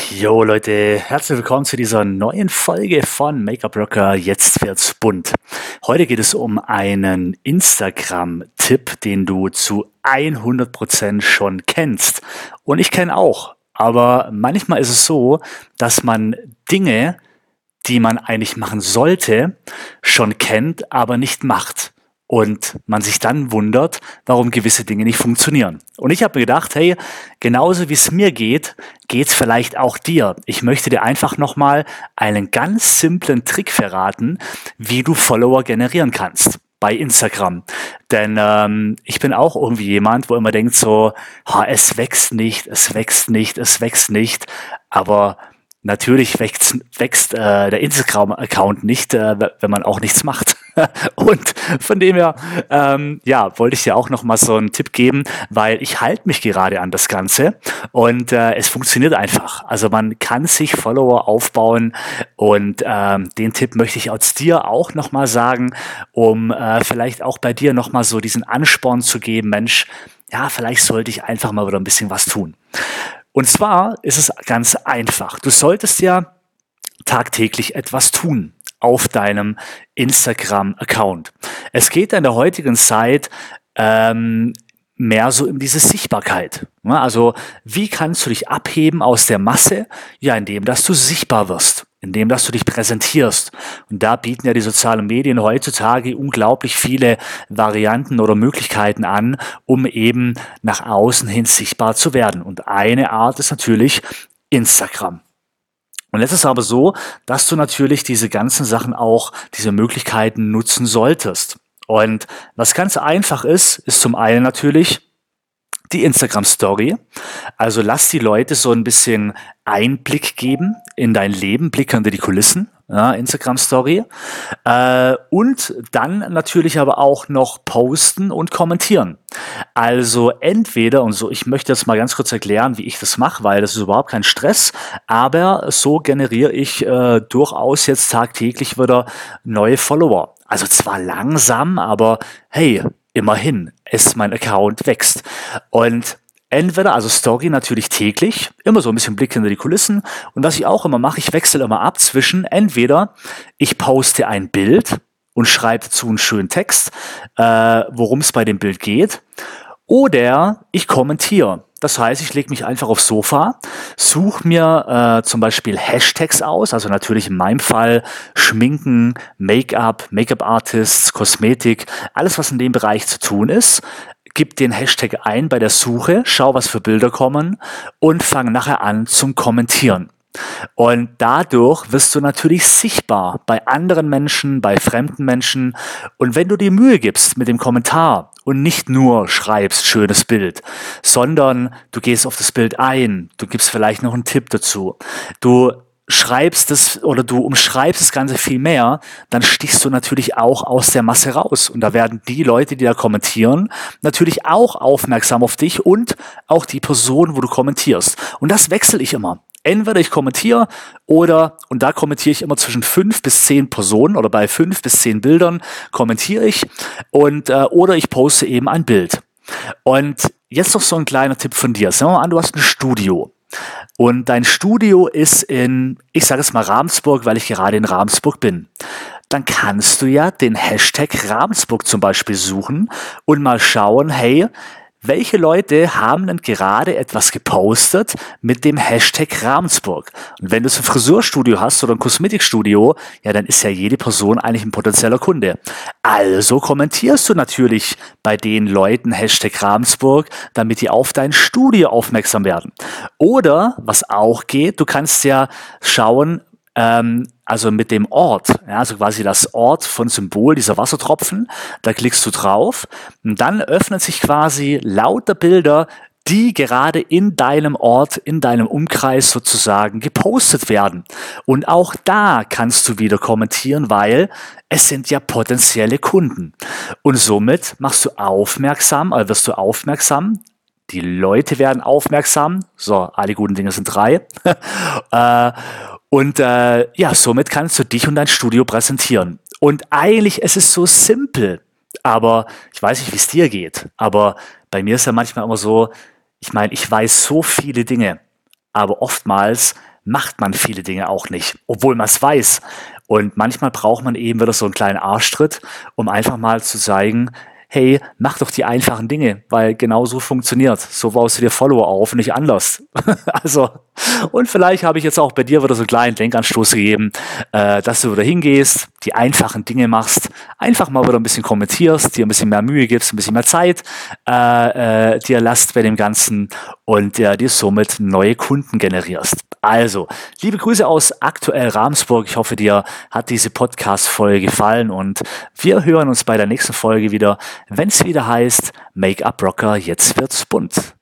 Jo Leute, herzlich willkommen zu dieser neuen Folge von Make-up Rocker. Jetzt wird's bunt. Heute geht es um einen Instagram-Tipp, den du zu 100% schon kennst. Und ich kenne auch. Aber manchmal ist es so, dass man Dinge, die man eigentlich machen sollte, schon kennt, aber nicht macht. Und man sich dann wundert, warum gewisse Dinge nicht funktionieren. Und ich habe mir gedacht, hey, genauso wie es mir geht, geht's vielleicht auch dir. Ich möchte dir einfach nochmal einen ganz simplen Trick verraten, wie du Follower generieren kannst bei Instagram. Denn ich bin auch irgendwie jemand, wo immer denkt so, es wächst nicht, es wächst nicht, es wächst nicht. Aber natürlich wächst der Instagram-Account nicht, wenn man auch nichts macht. Und von dem her, wollte ich dir auch noch mal so einen Tipp geben, weil ich halte mich gerade an das Ganze und es funktioniert einfach. Also man kann sich Follower aufbauen und den Tipp möchte ich aus dir auch noch mal sagen, um vielleicht auch bei dir noch mal so diesen Ansporn zu geben, Mensch, ja, vielleicht sollte ich einfach mal wieder ein bisschen was tun. Und zwar ist es ganz einfach. Du solltest ja tagtäglich etwas tun auf deinem Instagram-Account. Es geht in der heutigen Zeit mehr so um diese Sichtbarkeit. Ja, also wie kannst du dich abheben aus der Masse? Ja, indem dass du sichtbar wirst, indem dass du dich präsentierst. Und da bieten ja die sozialen Medien heutzutage unglaublich viele Varianten oder Möglichkeiten an, um eben nach außen hin sichtbar zu werden. Und eine Art ist natürlich Instagram. Und jetzt ist es aber so, dass du natürlich diese ganzen Sachen auch, diese Möglichkeiten nutzen solltest. Und was ganz einfach ist zum einen natürlich die Instagram Story. Also lass die Leute so ein bisschen Einblick geben in dein Leben, Blick hinter die Kulissen, ja, Instagram Story. Und dann natürlich aber auch noch posten und kommentieren. Also entweder, und so, ich möchte jetzt mal ganz kurz erklären, wie ich das mache, weil das ist überhaupt kein Stress, aber so generiere ich durchaus jetzt tagtäglich wieder neue Follower. Also zwar langsam, aber hey, immerhin, mein Account wächst. Und entweder, also Story natürlich täglich, immer so ein bisschen Blick hinter die Kulissen. Und was ich auch immer mache, ich wechsle immer ab zwischen entweder ich poste ein Bild und schreibe dazu einen schönen Text, worum es bei dem Bild geht, oder ich kommentiere. Das heißt, ich lege mich einfach aufs Sofa, suche mir zum Beispiel Hashtags aus, also natürlich in meinem Fall Schminken, Make-up, Make-up-Artists, Kosmetik, alles, was in dem Bereich zu tun ist, gib den Hashtag ein bei der Suche, schau, was für Bilder kommen und fang nachher an zum Kommentieren. Und dadurch wirst du natürlich sichtbar bei anderen Menschen, bei fremden Menschen. Und wenn du dir Mühe gibst mit dem Kommentar und nicht nur schreibst, schönes Bild, sondern du gehst auf das Bild ein, du gibst vielleicht noch einen Tipp dazu, du schreibst es oder du umschreibst das Ganze viel mehr, dann stichst du natürlich auch aus der Masse raus. Und da werden die Leute, die da kommentieren, natürlich auch aufmerksam auf dich und auch die Person, wo du kommentierst. Und das wechsle ich immer. Entweder ich kommentiere oder, und da kommentiere ich immer zwischen 5 bis 10 Personen oder bei 5 bis 10 Bildern kommentiere ich und oder ich poste eben ein Bild. Und jetzt noch so ein kleiner Tipp von dir. Sagen wir mal an, du hast ein Studio und dein Studio ist in, ich sage es mal Ravensburg, weil ich gerade in Ravensburg bin. Dann kannst du ja den Hashtag Ravensburg zum Beispiel suchen und mal schauen, hey, welche Leute haben denn gerade etwas gepostet mit dem Hashtag Ravensburg? Und wenn du so ein Friseurstudio hast oder ein Kosmetikstudio, ja, dann ist ja jede Person eigentlich ein potenzieller Kunde. Also kommentierst du natürlich bei den Leuten Hashtag Ravensburg, damit die auf dein Studio aufmerksam werden. Oder, was auch geht, du kannst ja schauen, also mit dem Ort, ja, also quasi das Ort von Symbol, dieser Wassertropfen, da klickst du drauf und dann öffnen sich quasi lauter Bilder, die gerade in deinem Ort, in deinem Umkreis sozusagen gepostet werden. Und auch da kannst du wieder kommentieren, weil es sind ja potenzielle Kunden. Und somit machst du aufmerksam, wirst du aufmerksam, die Leute werden aufmerksam, so, alle guten Dinge sind 3, somit kannst du dich und dein Studio präsentieren. Und eigentlich ist es so simpel, aber ich weiß nicht, wie es dir geht, aber bei mir ist ja manchmal immer so, ich meine, ich weiß so viele Dinge, aber oftmals macht man viele Dinge auch nicht, obwohl man es weiß. Und manchmal braucht man eben wieder so einen kleinen Arschtritt, um einfach mal zu zeigen, hey, mach doch die einfachen Dinge, weil genau so funktioniert. So baust du dir Follower auf, nicht anders. Also, und vielleicht habe ich jetzt auch bei dir wieder so einen kleinen Denkanstoß gegeben, dass du wieder hingehst, die einfachen Dinge machst, einfach mal wieder ein bisschen kommentierst, dir ein bisschen mehr Mühe gibst, ein bisschen mehr Zeit dir lässt bei dem Ganzen und dir somit neue Kunden generierst. Also, liebe Grüße aus aktuell Ravensburg. Ich hoffe, dir hat diese Podcast-Folge gefallen und wir hören uns bei der nächsten Folge wieder, wenn es wieder heißt Make-up Rocker, jetzt wird's bunt.